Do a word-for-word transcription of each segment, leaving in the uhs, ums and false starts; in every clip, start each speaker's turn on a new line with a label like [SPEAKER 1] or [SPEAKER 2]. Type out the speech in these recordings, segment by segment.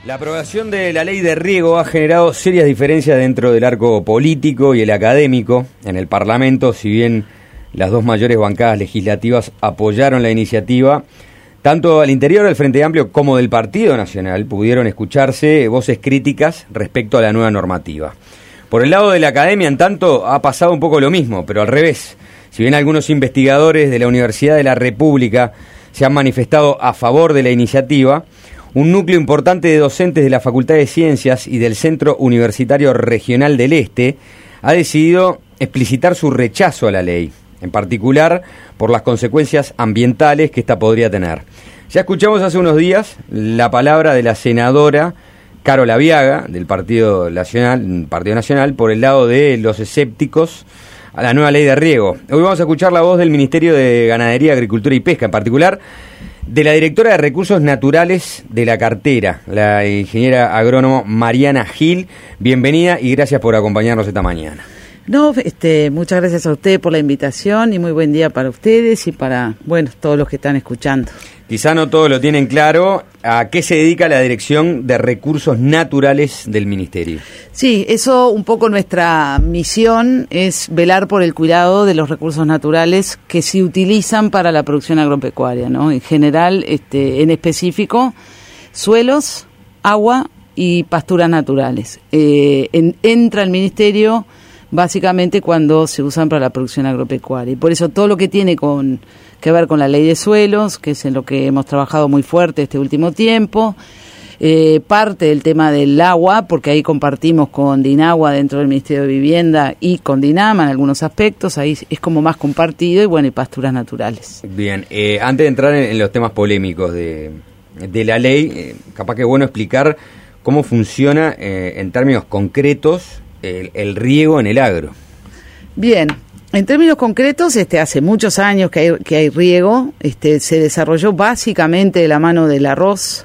[SPEAKER 1] La aprobación de la ley de riego ha generado serias diferencias dentro del arco político y el académico. En el Parlamento, si bien las dos mayores bancadas legislativas apoyaron la iniciativa, tanto al interior del Frente Amplio como del Partido Nacional pudieron escucharse voces críticas respecto a la nueva normativa. Por el lado de la academia, en tanto, ha pasado un poco lo mismo, pero al revés. Si bien algunos investigadores de la Universidad de la República se han manifestado a favor de la iniciativa, un núcleo importante de docentes de la Facultad de Ciencias y del Centro Universitario Regional del Este ha decidido explicitar su rechazo a la ley, en particular por las consecuencias ambientales que esta podría tener. Ya escuchamos hace unos días la palabra de la senadora Carola Viaga, del Partido Nacional, Partido Nacional, por el lado de los escépticos a la nueva ley de riego. Hoy vamos a escuchar la voz del Ministerio de Ganadería, Agricultura y Pesca, en particular de la directora de Recursos Naturales de la cartera, la ingeniera agrónomo Mariana Gil. Bienvenida y gracias por acompañarnos esta mañana.
[SPEAKER 2] No, este, muchas gracias a usted por la invitación y muy buen día para ustedes y para, bueno, todos los que están escuchando.
[SPEAKER 1] Quizá no todos lo tienen claro. ¿A qué se dedica la Dirección de Recursos Naturales del Ministerio?
[SPEAKER 2] Sí, eso un poco nuestra misión es velar por el cuidado de los recursos naturales que se utilizan para la producción agropecuaria, ¿no? En general, este, en específico, suelos, agua y pasturas naturales. Eh, en, entra el Ministerio básicamente cuando se usan para la producción agropecuaria. Y por eso todo lo que tiene con que ver con la ley de suelos, que es en lo que hemos trabajado muy fuerte este último tiempo, eh, parte del tema del agua, porque ahí compartimos con DINAGUA dentro del Ministerio de Vivienda y con DINAMA en algunos aspectos, ahí es como más compartido, y bueno, y pasturas naturales.
[SPEAKER 1] Bien, eh, antes de entrar en, en los temas polémicos de, de la ley, eh, capaz que es bueno explicar cómo funciona eh, en términos concretos El, el riego en el agro.
[SPEAKER 2] Bien, en términos concretos, este, hace muchos años que hay, que hay riego, este, se desarrolló básicamente de la mano del arroz,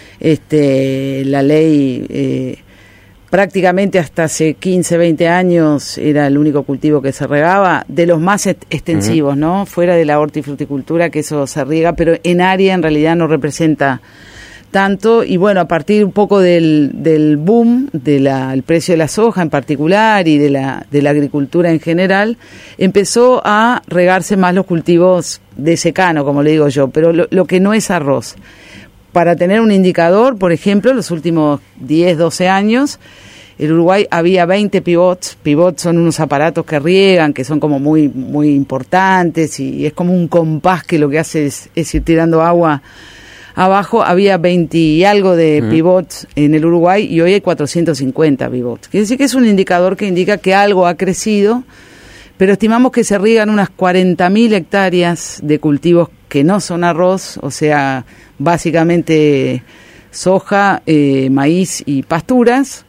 [SPEAKER 2] este, la ley eh, prácticamente hasta hace quince, veinte años era el único cultivo que se regaba, de los más est- extensivos, uh-huh. ¿no? Fuera de la hortifruticultura, que eso se riega, pero en área en realidad no representa tanto, y bueno, a partir un poco del, del boom del precio de la soja en particular y de la, de la agricultura en general, empezó a regarse más los cultivos de secano, como le digo yo, pero lo, lo que no es arroz. Para tener un indicador, por ejemplo, los últimos diez, doce años, en Uruguay había veinte pivots. Pivots son unos aparatos que riegan, que son como muy, muy importantes, y es como un compás que lo que hace es, es ir tirando agua. Abajo había veinte y algo de uh-huh. pivots en el Uruguay y hoy hay cuatrocientos cincuenta pivots. Quiere decir que es un indicador que indica que algo ha crecido, pero estimamos que se riegan unas cuarenta mil hectáreas de cultivos que no son arroz, o sea, básicamente soja, eh, maíz y pasturas.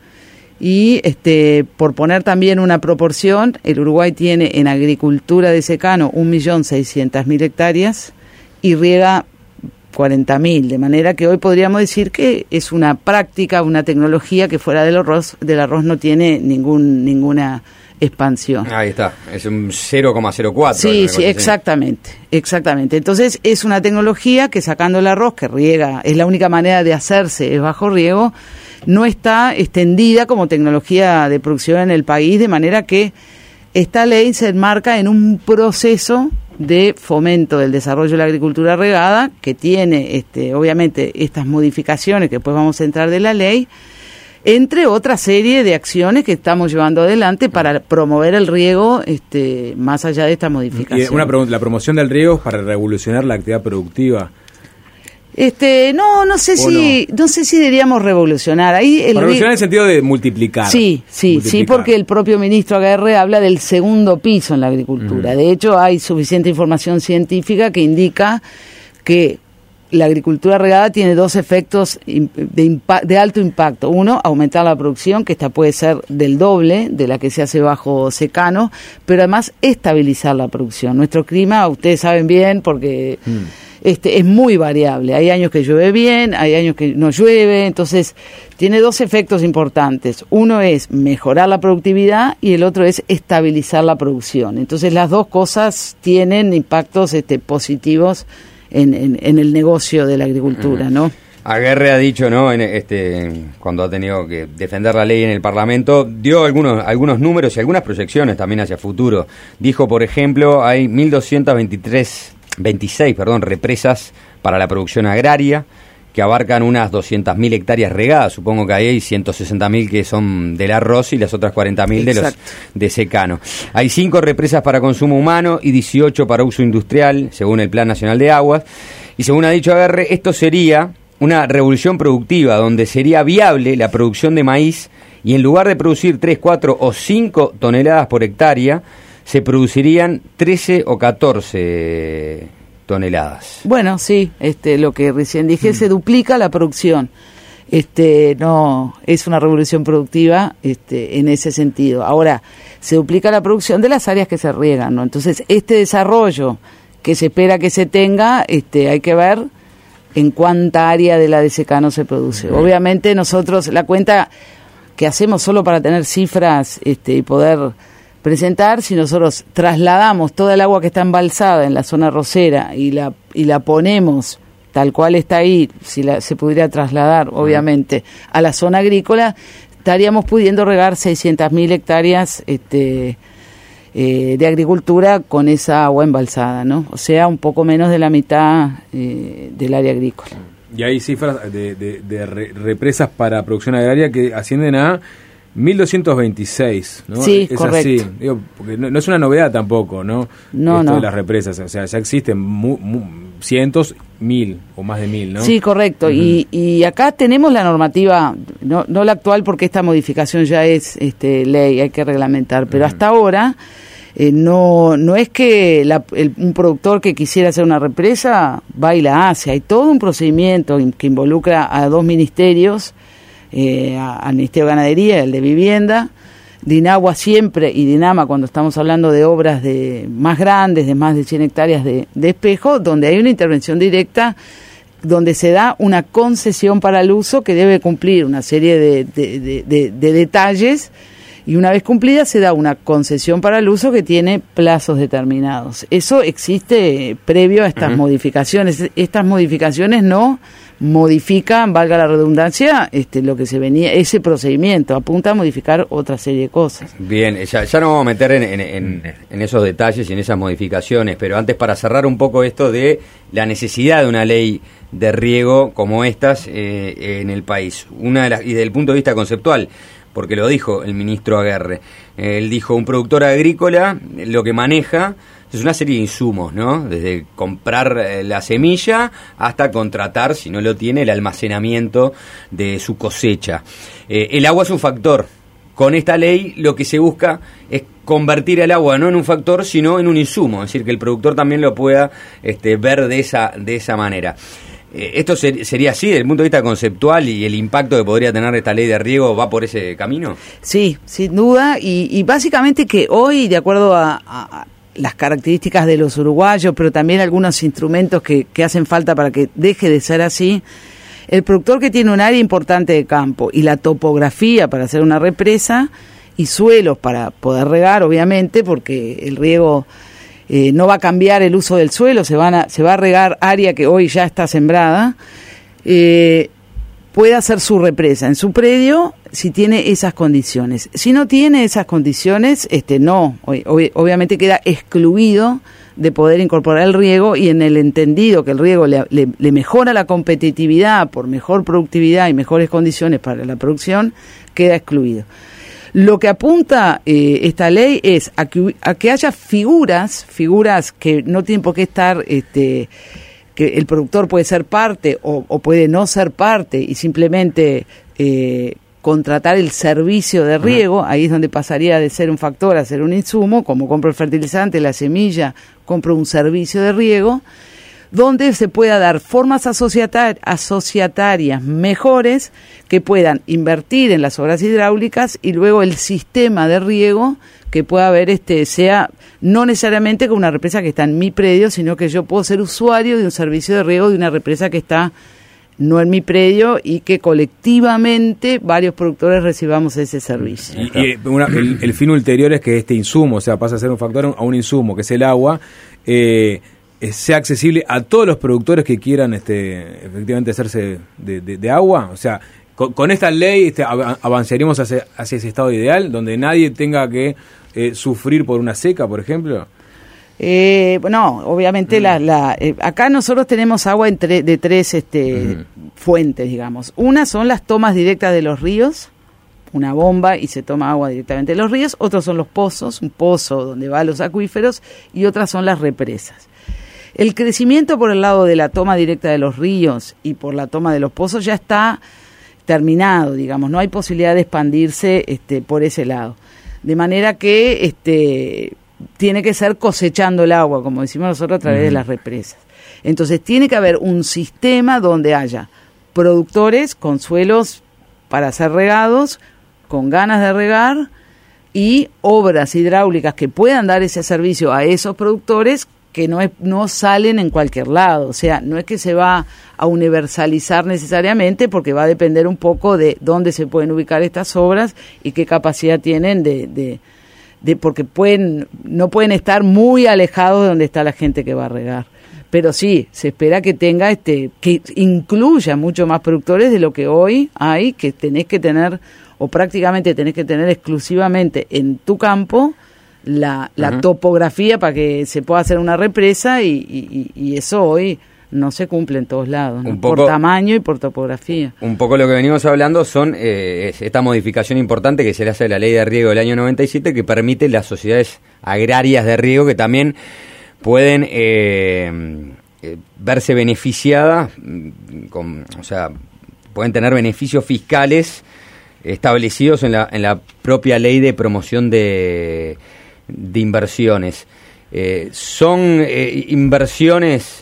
[SPEAKER 2] Y este, por poner también una proporción, el Uruguay tiene en agricultura de secano un millón seiscientas mil hectáreas y riega cuarenta mil, de manera que hoy podríamos decir que es una práctica, una tecnología que fuera del arroz, del arroz no tiene ningún ninguna expansión.
[SPEAKER 1] Ahí está, es un cero coma cero cuatro.
[SPEAKER 2] Sí, sí, exactamente, exactamente. Entonces es una tecnología que sacando el arroz, que riega, es la única manera de hacerse, es bajo riego, no está extendida como tecnología de producción en el país, de manera que esta ley se enmarca en un proceso de fomento del desarrollo de la agricultura regada, que tiene este, obviamente estas modificaciones que después vamos a entrar de la ley, entre otra serie de acciones que estamos llevando adelante para promover el riego este, más allá de esta modificación.
[SPEAKER 3] Y una pregunta, la promoción del riego es para revolucionar la actividad productiva.
[SPEAKER 2] Este, no, no sé si, no? no sé si deberíamos revolucionar. Ahí el
[SPEAKER 3] revolucionar en el sentido de multiplicar.
[SPEAKER 2] Sí, sí, multiplicar. sí, porque el propio ministro Aguerre habla del segundo piso en la agricultura. Uh-huh. De hecho, hay suficiente información científica que indica que la agricultura regada tiene dos efectos de, impa- de alto impacto. Uno, aumentar la producción, que esta puede ser del doble de la que se hace bajo secano, pero además estabilizar la producción. Nuestro clima, ustedes saben bien, porque Mm. Este, es muy variable. Hay años que llueve bien, hay años que no llueve, entonces tiene dos efectos importantes. Uno es mejorar la productividad y el otro es estabilizar la producción. Entonces las dos cosas tienen impactos este, positivos en, en, en el negocio de la agricultura, ¿no?
[SPEAKER 1] Aguerre ha dicho, ¿no? En este, cuando ha tenido que defender la ley en el Parlamento, dio algunos algunos números y algunas proyecciones también hacia futuro. Dijo, por ejemplo, hay mil doscientas veintitrés, veintiséis, perdón, represas para la producción agraria, que abarcan unas doscientas mil hectáreas regadas. Supongo que ahí hay ciento sesenta mil que son del arroz y las otras cuarenta mil de los de secano. Hay cinco represas para consumo humano y dieciocho para uso industrial, según el Plan Nacional de Aguas. Y según ha dicho Aguerre, esto sería una revolución productiva donde sería viable la producción de maíz y en lugar de producir tres, cuatro o cinco toneladas por hectárea, se producirían trece o catorce toneladas.
[SPEAKER 2] Bueno, sí, este, lo que recién dije, mm. se duplica la producción. Este, no es una revolución productiva, este, en ese sentido. Ahora, se duplica la producción de las áreas que se riegan, ¿no? Entonces, este desarrollo que se espera que se tenga, este, hay que ver en cuánta área de la de secano se produce. Uh-huh. Obviamente nosotros, la cuenta que hacemos solo para tener cifras este, y poder presentar, si nosotros trasladamos toda el agua que está embalsada en la zona arrocera y la y la ponemos tal cual está ahí, si la, se pudiera trasladar, uh-huh, obviamente, a la zona agrícola, estaríamos pudiendo regar seiscientas mil hectáreas este, eh, de agricultura con esa agua embalsada, ¿no? O sea, un poco menos de la mitad eh, del área agrícola.
[SPEAKER 3] Y hay cifras de, de, de re, represas para producción agraria que ascienden a mil doscientos veintiséis, ¿no?
[SPEAKER 2] Sí,
[SPEAKER 3] es
[SPEAKER 2] correcto.
[SPEAKER 3] Así, digo, porque no, no es una novedad tampoco, ¿no?
[SPEAKER 2] No,
[SPEAKER 3] Esto
[SPEAKER 2] no.
[SPEAKER 3] de las represas, o sea, ya existen mu, mu, cientos, mil o más de mil, ¿no?
[SPEAKER 2] Sí, correcto. Uh-huh. Y, y acá tenemos la normativa, no, no la actual porque esta modificación ya es este, ley, hay que reglamentar, pero uh-huh, hasta ahora eh, no no es que la, el, un productor que quisiera hacer una represa va y la hace, hay todo un procedimiento que involucra a dos ministerios, eh, a, al Ministerio de Ganadería y al de Vivienda, Dinagua siempre y Dinama cuando estamos hablando de obras de más grandes, de más de cien hectáreas de, de espejo, donde hay una intervención directa, donde se da una concesión para el uso que debe cumplir una serie de, de, de, de, de detalles, y una vez cumplida se da una concesión para el uso que tiene plazos determinados. Eso existe previo a estas uh-huh, modificaciones. Estas modificaciones no modifican, valga la redundancia, este, lo que se venía, ese procedimiento, apunta a modificar otra serie de cosas.
[SPEAKER 1] Bien, ya, ya nos vamos a meter en, en, en, en esos detalles y en esas modificaciones, pero antes, para cerrar un poco esto de la necesidad de una ley de riego como estas eh, en el país, una de las, y desde el punto de vista conceptual, porque lo dijo el ministro Aguerre, él dijo, un productor agrícola lo que maneja es una serie de insumos, ¿no? Desde comprar eh, la semilla hasta contratar, si no lo tiene, el almacenamiento de su cosecha. Eh, el agua es un factor. Con esta ley lo que se busca es convertir el agua no en un factor, sino en un insumo, es decir, que el productor también lo pueda este, ver de esa, de esa manera. Eh, ¿Esto ser, sería así desde el punto de vista conceptual y el impacto que podría tener esta ley de riego va por ese camino?
[SPEAKER 2] Sí, sin duda, y, y básicamente que hoy, de acuerdo a, a, a las características de los uruguayos, pero también algunos instrumentos que, que hacen falta para que deje de ser así, el productor que tiene un área importante de campo y la topografía para hacer una represa y suelos para poder regar, obviamente, porque el riego eh, no va a cambiar el uso del suelo, se, van a, se va a regar área que hoy ya está sembrada, eh, puede hacer su represa en su predio si tiene esas condiciones. Si no tiene esas condiciones, este no, ob- obviamente queda excluido de poder incorporar el riego, y en el entendido que el riego le, le, le mejora la competitividad por mejor productividad y mejores condiciones para la producción, queda excluido. Lo que apunta eh, esta ley es a que, a que haya figuras, figuras que no tienen por qué estar, este, que el productor puede ser parte o, o puede no ser parte y simplemente eh, contratar el servicio de riego. Ahí es donde pasaría de ser un factor a ser un insumo, como compro el fertilizante, la semilla, compro un servicio de riego, donde se pueda dar formas asociatar, asociatarias mejores que puedan invertir en las obras hidráulicas, y luego el sistema de riego que pueda haber, este sea no necesariamente con una represa que está en mi predio, sino que yo puedo ser usuario de un servicio de riego de una represa que está no en mi predio, y que colectivamente varios productores recibamos ese servicio.
[SPEAKER 3] Y, y una, el, el fin ulterior es que este insumo, o sea, pasa a ser un factor a un insumo, que es el agua, eh, eh, sea accesible a todos los productores que quieran este, efectivamente hacerse de, de, de agua? O sea, con, con esta ley este, av- avanzaríamos hacia, hacia ese estado ideal, donde nadie tenga que eh, sufrir por una seca, por ejemplo.
[SPEAKER 2] Eh, no, obviamente mm. la, la, eh, acá nosotros tenemos agua en tre- de tres este, mm. fuentes, digamos. Una son las tomas directas de los ríos, una bomba y se toma agua directamente de los ríos. Otros son los pozos, un pozo donde van los acuíferos, y otras son las represas. El crecimiento por el lado de la toma directa de los ríos y por la toma de los pozos ya está terminado, digamos, no hay posibilidad de expandirse este, por ese lado. De manera que este, tiene que ser cosechando el agua, como decimos nosotros, a través uh-huh. de las represas. Entonces tiene que haber un sistema donde haya productores con suelos para ser regados, con ganas de regar, y obras hidráulicas que puedan dar ese servicio a esos productores, que no es, no salen en cualquier lado. O sea, no es que se va a universalizar necesariamente, porque va a depender un poco de dónde se pueden ubicar estas obras y qué capacidad tienen de, de, de porque pueden, no pueden estar muy alejados de donde está la gente que va a regar. Pero sí, se espera que tenga este, que incluya mucho más productores de lo que hoy hay, que tenés que tener, o prácticamente tenés que tener exclusivamente en tu campo la, la uh-huh. topografía para que se pueda hacer una represa, y, y, y eso hoy no se cumple en todos lados, ¿no? Poco, por tamaño y por topografía.
[SPEAKER 1] Un poco lo que venimos hablando son eh, esta modificación importante que se le hace a la ley de riego del año noventa y siete, que permite las sociedades agrarias de riego que también pueden eh, eh, verse beneficiadas, con, o sea, pueden tener beneficios fiscales establecidos en la, en la propia ley de promoción de, de inversiones. Eh, son eh, inversiones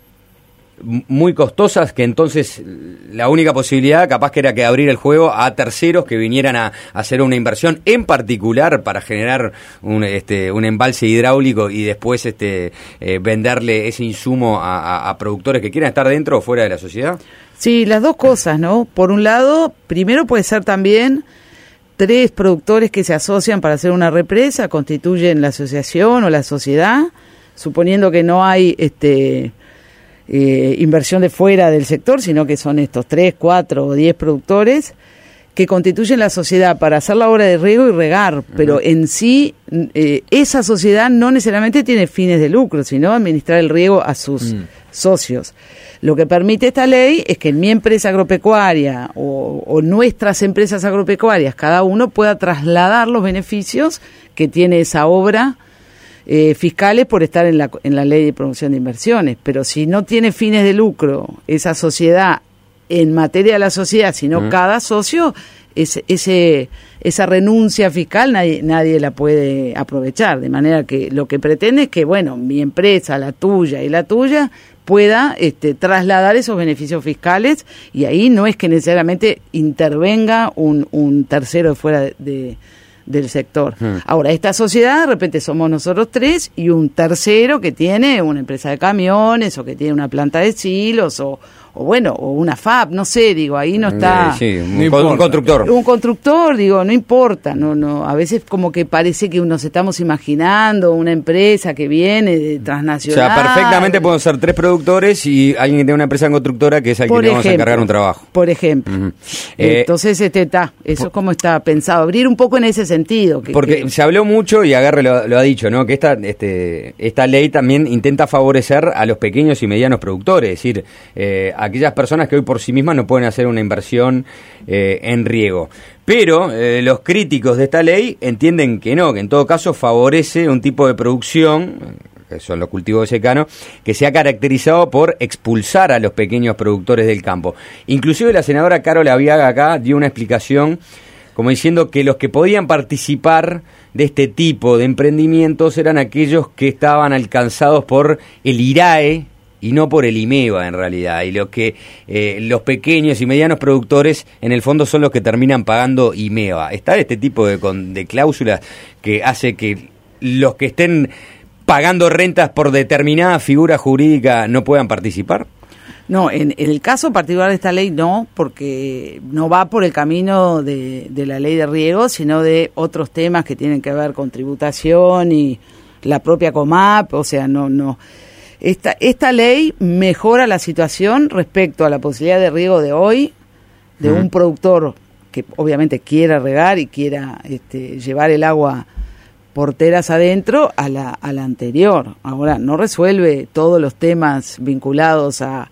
[SPEAKER 1] muy costosas, que entonces la única posibilidad capaz que era que abrir el juego a terceros que vinieran a, a hacer una inversión en particular para generar un este un embalse hidráulico y después este eh, venderle ese insumo a, a, a productores que quieran estar dentro o fuera de la sociedad.
[SPEAKER 2] Sí, las dos cosas, ¿no? Por un lado, primero puede ser también tres productores que se asocian para hacer una represa, constituyen la asociación o la sociedad, suponiendo que no hay este Eh, inversión de fuera del sector, sino que son estos tres, cuatro o diez productores que constituyen la sociedad para hacer la obra de riego y regar, uh-huh. pero en sí eh, esa sociedad no necesariamente tiene fines de lucro, sino administrar el riego a sus uh-huh. socios. Lo que permite esta ley es que en mi empresa agropecuaria o, o nuestras empresas agropecuarias, cada uno pueda trasladar los beneficios que tiene esa obra Eh, fiscales por estar en la, en la ley de promoción de inversiones. Pero si no tiene fines de lucro esa sociedad en materia de la sociedad, sino uh-huh. cada socio, ese, ese, esa renuncia fiscal nadie, nadie la puede aprovechar. De manera que lo que pretende es que, bueno, mi empresa, la tuya y la tuya, pueda este, trasladar esos beneficios fiscales, y ahí no es que necesariamente intervenga un, un tercero de fuera de, de del sector. Hmm. Ahora, esta sociedad, de repente somos nosotros tres y un tercero que tiene una empresa de camiones o que tiene una planta de silos o, o bueno, o una F A P, no sé, digo, ahí no está...
[SPEAKER 1] Sí, un, no un constructor.
[SPEAKER 2] Un constructor, digo, no importa, no, no, a veces como que parece que nos estamos imaginando una empresa que viene de transnacional.
[SPEAKER 1] O sea, perfectamente pueden ser tres productores y alguien que tiene una empresa constructora que es al que le vamos a encargar un trabajo.
[SPEAKER 2] Por ejemplo. Uh-huh. Eh, Entonces, este está, eso por, es como está pensado, abrir un poco en ese sentido. Que,
[SPEAKER 1] porque que, se habló mucho, y Agarre lo, lo ha dicho, ¿no? Que esta, este, esta ley también intenta favorecer a los pequeños y medianos productores, es decir, eh, aquellas personas que hoy por sí mismas no pueden hacer una inversión eh, en riego. Pero eh, los críticos de esta ley entienden que no, que en todo caso favorece un tipo de producción, que son los cultivos de secano, que se ha caracterizado por expulsar a los pequeños productores del campo. Inclusive la senadora Carol Aviaga acá dio una explicación como diciendo que los que podían participar de este tipo de emprendimientos eran aquellos que estaban alcanzados por el IRAE, y no por el IMEVA en realidad, y lo que eh, los pequeños y medianos productores en el fondo son los que terminan pagando IMEVA. ¿Está este tipo de, con, de cláusulas que hace que los que estén pagando rentas por determinada figura jurídica no puedan participar?
[SPEAKER 2] No, en, en el caso particular de esta ley no, porque no va por el camino de, de la ley de riego, sino de otros temas que tienen que ver con tributación y la propia COMAP, o sea, no... no Esta, esta ley mejora la situación respecto a la posibilidad de riego de hoy, de uh-huh. un productor que obviamente quiera regar y quiera este, llevar el agua porteras adentro a la, a la anterior. Ahora, no resuelve todos los temas vinculados a,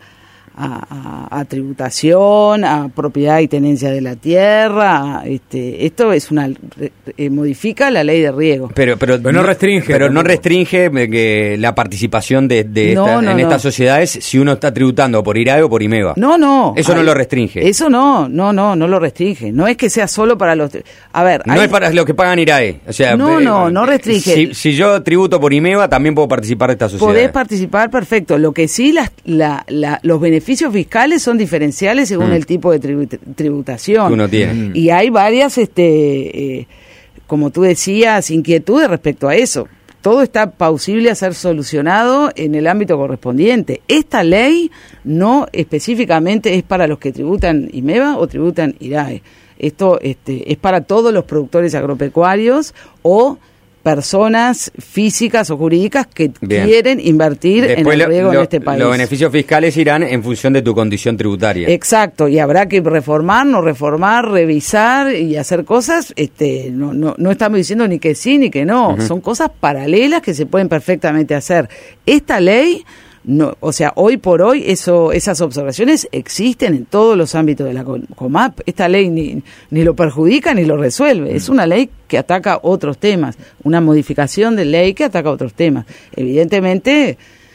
[SPEAKER 2] a, a, a tributación, a propiedad y tenencia de la tierra. A, este, esto es una eh, modifica la ley de riego.
[SPEAKER 1] Pero, pero, pero no restringe, pero no restringe que la participación de, de
[SPEAKER 2] no,
[SPEAKER 1] esta,
[SPEAKER 2] no,
[SPEAKER 1] en
[SPEAKER 2] no.
[SPEAKER 1] estas sociedades si uno está tributando por IRAE o por IMEVA.
[SPEAKER 2] No, no.
[SPEAKER 1] Eso
[SPEAKER 2] hay,
[SPEAKER 1] no lo restringe.
[SPEAKER 2] Eso no, no, no, no lo restringe. No es que sea solo para los. A ver.
[SPEAKER 1] No
[SPEAKER 2] hay,
[SPEAKER 1] es para los que pagan IRAE. O sea,
[SPEAKER 2] no,
[SPEAKER 1] eh,
[SPEAKER 2] no, no restringe.
[SPEAKER 1] Si, si yo tributo por IMEVA, también puedo participar de esta sociedad.
[SPEAKER 2] Podés participar, perfecto. Lo que sí, las, la, la, los beneficios fiscales son diferenciales según mm. el tipo de tribut- tributación.
[SPEAKER 1] Que uno tiene.
[SPEAKER 2] Y hay varias, este, eh, como tú decías, inquietudes respecto a eso. Todo está plausible a ser solucionado en el ámbito correspondiente. Esta ley no específicamente es para los que tributan IMEVA o tributan IRAE. Esto este, es para todos los productores agropecuarios o personas físicas o jurídicas que Bien. quieren invertir Después en el riego lo, en este país.
[SPEAKER 1] Los beneficios fiscales irán en función de tu condición tributaria.
[SPEAKER 2] Exacto, y habrá que reformar, no reformar, revisar y hacer cosas. Este, no, no, no estamos diciendo ni que sí ni que no, uh-huh. son cosas paralelas que se pueden perfectamente hacer. Esta ley, no, o sea, hoy por hoy eso, esas observaciones existen en todos los ámbitos de la COMAP. Esta ley ni, ni lo perjudica ni lo resuelve. Es una ley que ataca otros temas, una modificación de ley que ataca otros temas. Evidentemente,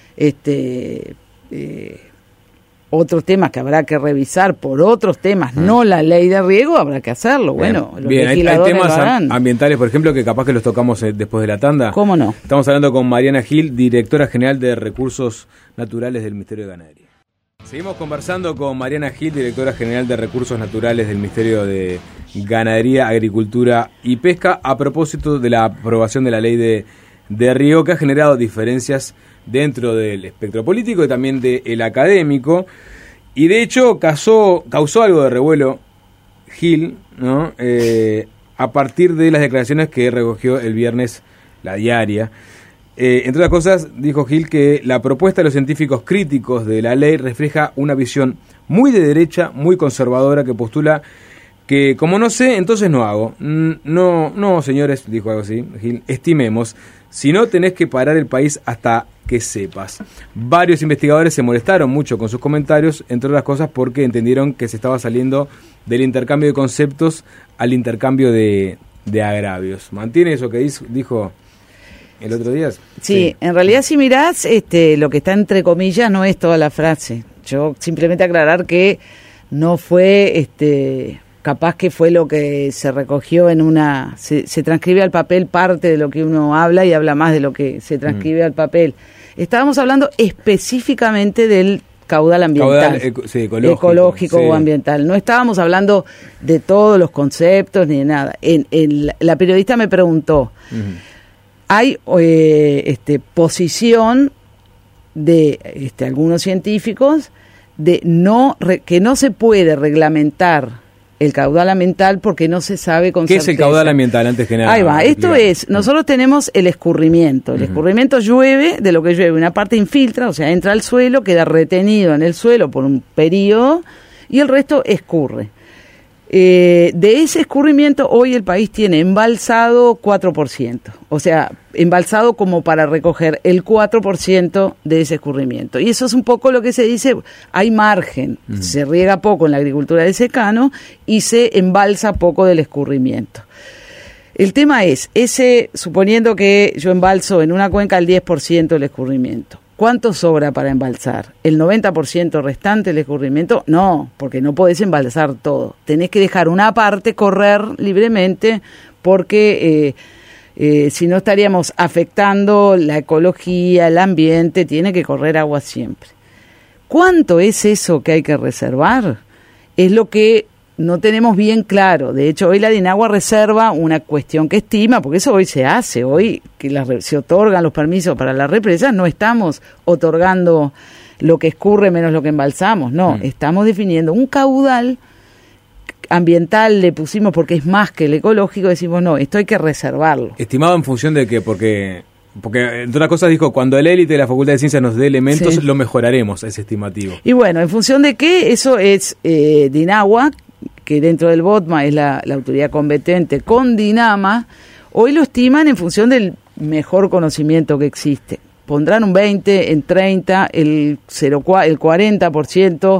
[SPEAKER 2] este, eh, otros temas que habrá que revisar por otros temas, mm. no la ley de riego, habrá que hacerlo. Bien. Bueno, los
[SPEAKER 3] Bien,
[SPEAKER 2] legisladores
[SPEAKER 3] hay, hay temas
[SPEAKER 2] lo harán.
[SPEAKER 3] ambientales, por ejemplo, que capaz que los tocamos eh, después de la tanda.
[SPEAKER 2] ¿Cómo no?
[SPEAKER 3] Estamos hablando con Mariana Gil, directora general de Recursos Naturales del Ministerio de Ganadería. Seguimos conversando con Mariana Gil, directora general de Recursos Naturales del Ministerio de Ganadería, Agricultura y Pesca, a propósito de la aprobación de la ley de, de riego, que ha generado diferencias dentro del espectro político y también del académico, y de hecho causó, causó algo de revuelo Gil, ¿no? Eh, a partir de las declaraciones que recogió el viernes La Diaria. Eh, entre otras cosas, dijo Gil que la propuesta de los científicos críticos de la ley refleja una visión muy de derecha, muy conservadora, que postula que como no sé, entonces no hago. No, no, señores, dijo algo así, Gil, estimemos, si no tenés que parar el país hasta que sepas. Varios investigadores se molestaron mucho con sus comentarios, entre otras cosas porque entendieron que se estaba saliendo del intercambio de conceptos al intercambio de, de agravios. ¿Mantiene eso que dijo el otro día?
[SPEAKER 2] Sí, sí, en realidad si mirás, este, lo que está entre comillas no es toda la frase. Yo simplemente aclarar que no fue, este, capaz que fue lo que se recogió en una, se, se transcribe al papel parte de lo que uno habla y habla más de lo que se transcribe mm. al papel. Estábamos hablando específicamente del caudal ambiental,
[SPEAKER 3] caudal, eco, sí, ecológico,
[SPEAKER 2] ecológico
[SPEAKER 3] sí.
[SPEAKER 2] o ambiental. No estábamos hablando de todos los conceptos ni de nada. En, en, la periodista me preguntó, uh-huh. hay eh, este, posición de este, algunos científicos de no re, que no se puede reglamentar el caudal ambiental porque no se sabe con
[SPEAKER 3] ¿Qué
[SPEAKER 2] certeza.
[SPEAKER 3] es el caudal ambiental antes que nada?
[SPEAKER 2] Ahí va, esto es, nosotros tenemos el escurrimiento. El uh-huh. escurrimiento llueve, de lo que llueve, una parte infiltra, o sea, entra al suelo, queda retenido en el suelo por un periodo y el resto escurre. Eh, de ese escurrimiento hoy el país tiene embalsado cuatro por ciento, o sea, embalsado como para recoger el cuatro por ciento de ese escurrimiento. Y eso es un poco lo que se dice, hay margen, uh-huh. se riega poco en la agricultura de secano y se embalsa poco del escurrimiento. El tema es, ese suponiendo que yo embalso en una cuenca el diez por ciento del escurrimiento, ¿cuánto sobra para embalsar? ¿El noventa por ciento restante del escurrimiento? No, porque no podés embalsar todo. Tenés que dejar una parte correr libremente porque eh, eh, si no estaríamos afectando la ecología, el ambiente, tiene que correr agua siempre. ¿Cuánto es eso que hay que reservar? Es lo que no tenemos bien claro. De hecho, hoy la DINAGUA reserva una cuestión que estima, porque eso hoy se hace, hoy que las, se otorgan los permisos para las represas, no estamos otorgando lo que escurre menos lo que embalsamos, no, mm. estamos definiendo un caudal ambiental, le pusimos porque es más que el ecológico, decimos no, esto hay que reservarlo.
[SPEAKER 3] ¿Estimado en función de qué? Porque porque entre otras cosas dijo, cuando el élite de la Facultad de Ciencias nos dé elementos, sí, lo mejoraremos, ese estimativo.
[SPEAKER 2] Y bueno, ¿en función de qué? Eso es eh, Dinagua, que dentro del BOTMA es la, la autoridad competente con Dinama, hoy lo estiman en función del mejor conocimiento que existe. Pondrán un veinte, en treinta, el, cero, el cuarenta por ciento,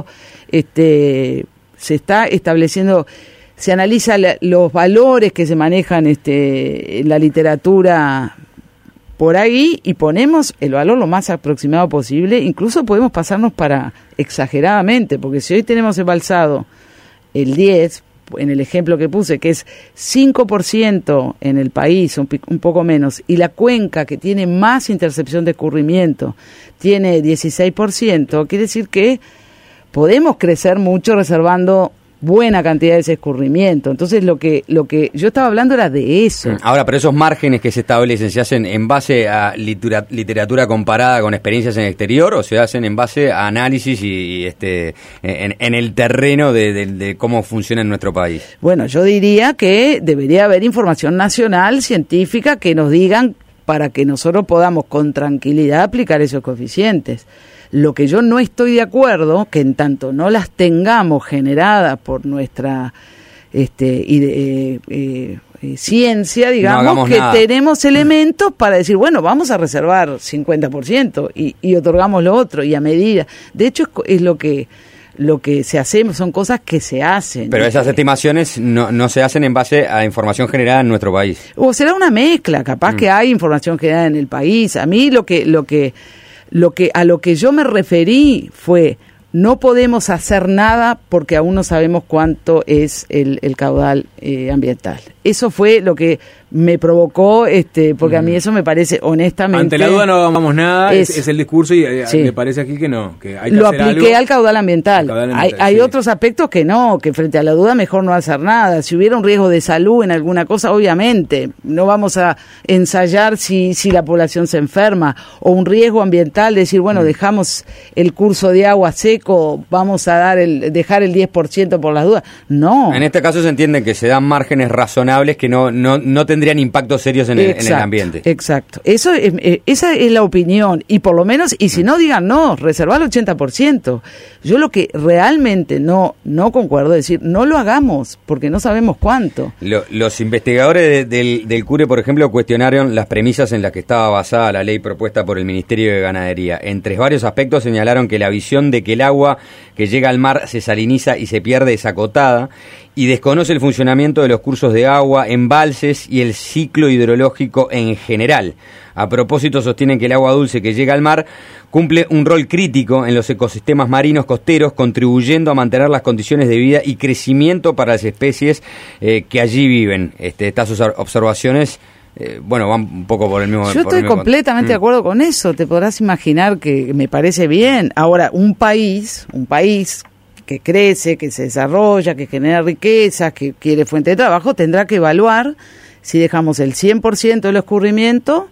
[SPEAKER 2] este, se está estableciendo, se analiza la, los valores que se manejan este, en la literatura por ahí y ponemos el valor lo más aproximado posible, incluso podemos pasarnos para exageradamente, porque si hoy tenemos embalsado el diez, en el ejemplo que puse, que es cinco por ciento en el país, un, un poco menos, y la cuenca que tiene más intercepción de escurrimiento tiene dieciséis por ciento, quiere decir que podemos crecer mucho reservando buena cantidad de ese escurrimiento. Entonces lo que lo que yo estaba hablando era de eso.
[SPEAKER 1] Ahora, pero esos márgenes que se establecen, ¿se hacen en base a literatura, literatura comparada con experiencias en el exterior o se hacen en base a análisis y, y este en, en el terreno de, de, de cómo funciona en nuestro país?
[SPEAKER 2] Bueno, yo diría que debería haber información nacional, científica, que nos digan para que nosotros podamos con tranquilidad aplicar esos coeficientes. Lo que yo no estoy de acuerdo, que en tanto no las tengamos generadas por nuestra este, ide, eh, eh, ciencia, digamos, no que nada. Tenemos elementos para decir, bueno, vamos a reservar cincuenta por ciento y, y otorgamos lo otro, y a medida. De hecho, es, es lo que lo que se hace, son cosas que se hacen.
[SPEAKER 1] Pero esas estimaciones no, no se hacen en base a información generada en nuestro país.
[SPEAKER 2] O será una mezcla, capaz mm. que hay información generada en el país. A mí lo que... lo que Lo que a lo que yo me referí fue, no podemos hacer nada porque aún no sabemos cuánto es el, el caudal eh, ambiental. Eso fue lo que me provocó, este, porque mm. a mí eso me parece, honestamente...
[SPEAKER 3] Ante la duda no hagamos nada, es, es el discurso y eh, sí. me parece aquí que no. Que hay que
[SPEAKER 2] lo
[SPEAKER 3] hacer
[SPEAKER 2] apliqué
[SPEAKER 3] algo.
[SPEAKER 2] al caudal ambiental. Al caudal ambiental hay hay sí. otros aspectos que no, que frente a la duda mejor no hacer nada. Si hubiera un riesgo de salud en alguna cosa, obviamente, no vamos a ensayar si, si la población se enferma, o un riesgo ambiental, decir, bueno, mm. dejamos el curso de agua seco, vamos a dar el dejar el diez por ciento por las dudas. No.
[SPEAKER 1] En este caso se entiende que se dan márgenes razonables que no no, no tendrían impactos serios en el, exacto, en el ambiente.
[SPEAKER 2] Exacto. Eso es, eh, esa es la opinión. Y por lo menos, y si no digan no, reservar el ochenta por ciento. Yo lo que realmente no no concuerdo es decir, no lo hagamos, porque no sabemos cuánto.
[SPEAKER 1] Lo, los investigadores de, del, del CURE, por ejemplo, cuestionaron las premisas en las que estaba basada la ley propuesta por el Ministerio de Ganadería. Entre varios aspectos señalaron que la visión de que el agua que llega al mar se saliniza y se pierde es acotada, y desconoce el funcionamiento de los cursos de agua, embalses y el ciclo hidrológico en general. A propósito, sostienen que el agua dulce que llega al mar cumple un rol crítico en los ecosistemas marinos costeros, contribuyendo a mantener las condiciones de vida y crecimiento para las especies eh, que allí viven. Este, estas observaciones, eh, bueno, van un poco por el mismo...
[SPEAKER 2] Yo
[SPEAKER 1] por
[SPEAKER 2] estoy
[SPEAKER 1] el mismo
[SPEAKER 2] completamente
[SPEAKER 1] mm.
[SPEAKER 2] de acuerdo con eso. Te podrás imaginar que me parece bien. Ahora, un país, un país... que crece, que se desarrolla, que genera riqueza, que quiere fuente de trabajo, tendrá que evaluar si dejamos el cien por ciento del escurrimiento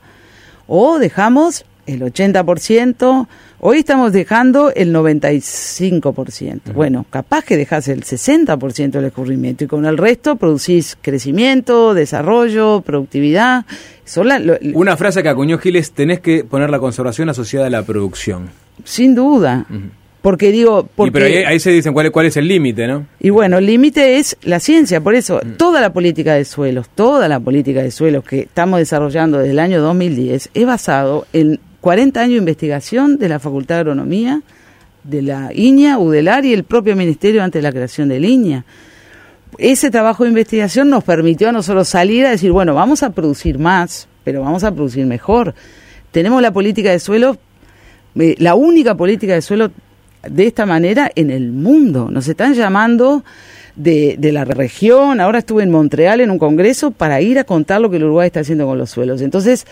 [SPEAKER 2] o dejamos el ochenta por ciento. Hoy estamos dejando el noventa y cinco por ciento. Uh-huh. Bueno, capaz que dejás el sesenta por ciento del escurrimiento y con el resto producís crecimiento, desarrollo, productividad. Son la, lo,
[SPEAKER 3] Una frase que acuñó Giles, tenés que poner la conservación asociada a la producción.
[SPEAKER 2] Sin duda. Uh-huh. Porque digo... Porque,
[SPEAKER 3] y pero ahí, ahí se dicen cuál, cuál es el límite, ¿no?
[SPEAKER 2] Y bueno, el límite es la ciencia, por eso mm. toda la política de suelos, toda la política de suelos que estamos desarrollando desde el año dos mil diez es basado en cuarenta años de investigación de la Facultad de Agronomía, de la INIA, UDELAR y el propio Ministerio antes de la creación de la INIA. Ese trabajo de investigación nos permitió a nosotros salir a decir, bueno, vamos a producir más, pero vamos a producir mejor. Tenemos la política de suelos, eh, la única política de suelo de esta manera en el mundo. Nos están llamando de, de la región. Ahora estuve en Montreal en un congreso para ir a contar lo que el Uruguay está haciendo con los suelos. Entonces,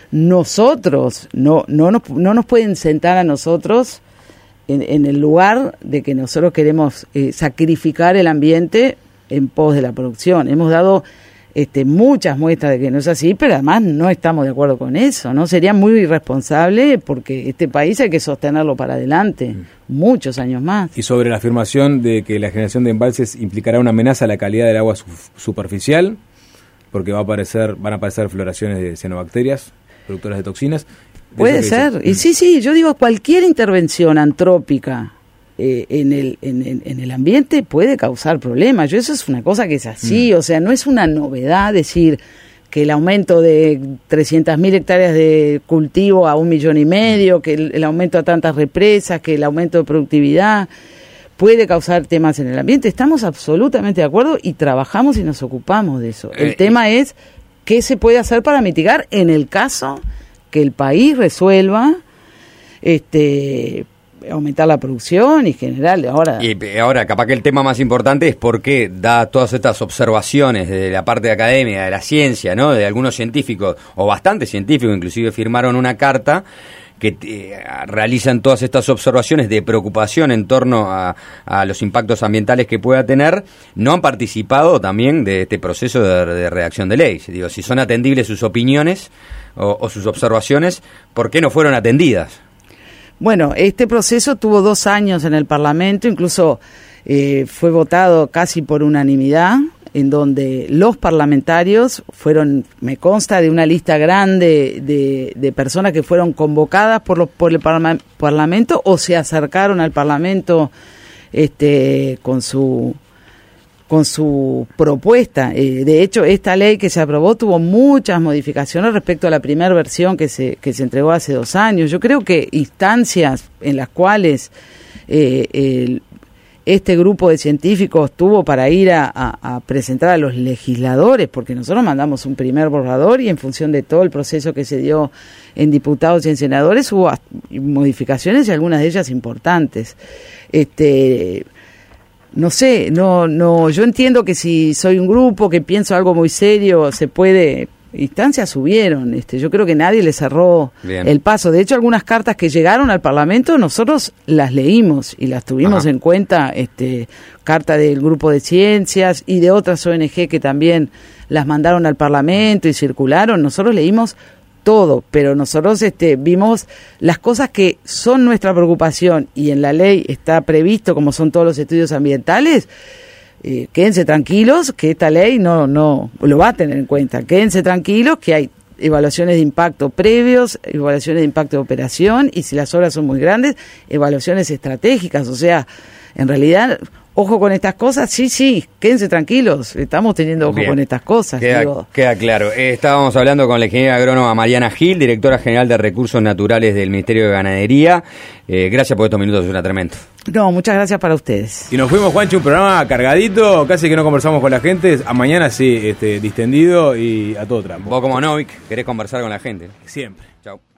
[SPEAKER 2] nosotros, no, no, nos, no nos pueden sentar a nosotros en, en el lugar de que nosotros queremos eh, sacrificar el ambiente en pos de la producción. Hemos dado Este, muchas muestras de que no es así, pero además no estamos de acuerdo con eso, ¿no? Sería muy irresponsable porque este país hay que sostenerlo para adelante, mm. muchos años más.
[SPEAKER 3] Y sobre la afirmación de que la generación de embalses implicará una amenaza a la calidad del agua su- superficial, porque va a aparecer, van a aparecer floraciones de cianobacterias. productoras de toxinas. De
[SPEAKER 2] Puede ser. Y sí, sí, yo digo, cualquier intervención antrópica eh, en, el, en, en, en el ambiente puede causar problemas. Yo, eso es una cosa que es así, mm. o sea, no es una novedad decir que el aumento de trescientas mil hectáreas de cultivo a un millón y medio, que el, el aumento a tantas represas, que el aumento de productividad puede causar temas en el ambiente. Estamos absolutamente de acuerdo y trabajamos y nos ocupamos de eso. El eh, tema es qué se puede hacer para mitigar en el caso que el país resuelva este aumentar la producción y general ahora
[SPEAKER 1] y ahora capaz que el tema más importante es por qué da todas estas observaciones de la parte de academia, de la ciencia, ¿no? De algunos científicos o bastantes científicos inclusive firmaron una carta que eh, realizan todas estas observaciones de preocupación en torno a, a los impactos ambientales que pueda tener, no han participado también de este proceso de, de redacción de ley. Digo, si son atendibles sus opiniones o, o sus observaciones, ¿por qué no fueron atendidas?
[SPEAKER 2] Bueno, este proceso tuvo dos años en el Parlamento, incluso eh, fue votado casi por unanimidad, en donde los parlamentarios fueron, me consta, de una lista grande de, de personas que fueron convocadas por, los, por el parla- Parlamento o se acercaron al Parlamento este, con su con su propuesta. Eh, de hecho, esta ley que se aprobó tuvo muchas modificaciones respecto a la primera versión que se que se entregó hace dos años. Yo creo que instancias en las cuales eh, el este grupo de científicos tuvo para ir a, a, a presentar a los legisladores, porque nosotros mandamos un primer borrador y en función de todo el proceso que se dio en diputados y en senadores hubo modificaciones y algunas de ellas importantes. Este, no sé, no, no, yo entiendo que si soy un grupo que pienso algo muy serio, se puede. Instancias subieron, este, yo creo que nadie le cerró Bien. el paso. De hecho, algunas cartas que llegaron al Parlamento nosotros las leímos y las tuvimos Ajá. en cuenta, este, carta del Grupo de Ciencias y de otras O N G que también las mandaron al Parlamento y circularon. Nosotros leímos todo, pero nosotros este, vimos las cosas que son nuestra preocupación y en la ley está previsto, como son todos los estudios ambientales. Eh, quédense tranquilos que esta ley no no lo va a tener en cuenta. Quédense tranquilos que hay evaluaciones de impacto previos, evaluaciones de impacto de operación y si las obras son muy grandes, evaluaciones estratégicas. O sea, en realidad, ojo con estas cosas, sí, sí, quédense tranquilos, estamos teniendo ojo Bien. con estas cosas.
[SPEAKER 1] Queda,
[SPEAKER 2] digo.
[SPEAKER 1] queda claro. Eh, estábamos hablando con la ingeniera agrónoma Mariana Gil, directora general de Recursos Naturales del Ministerio de Ganadería. Eh, gracias por estos minutos, es una tremenda.
[SPEAKER 2] No, muchas gracias para ustedes.
[SPEAKER 3] Y nos fuimos, Juancho, un programa cargadito, casi que no conversamos con la gente. A mañana sí, este, distendido y a todo trampo.
[SPEAKER 1] Vos como Novik querés conversar con la gente.
[SPEAKER 3] Siempre.
[SPEAKER 1] Chau.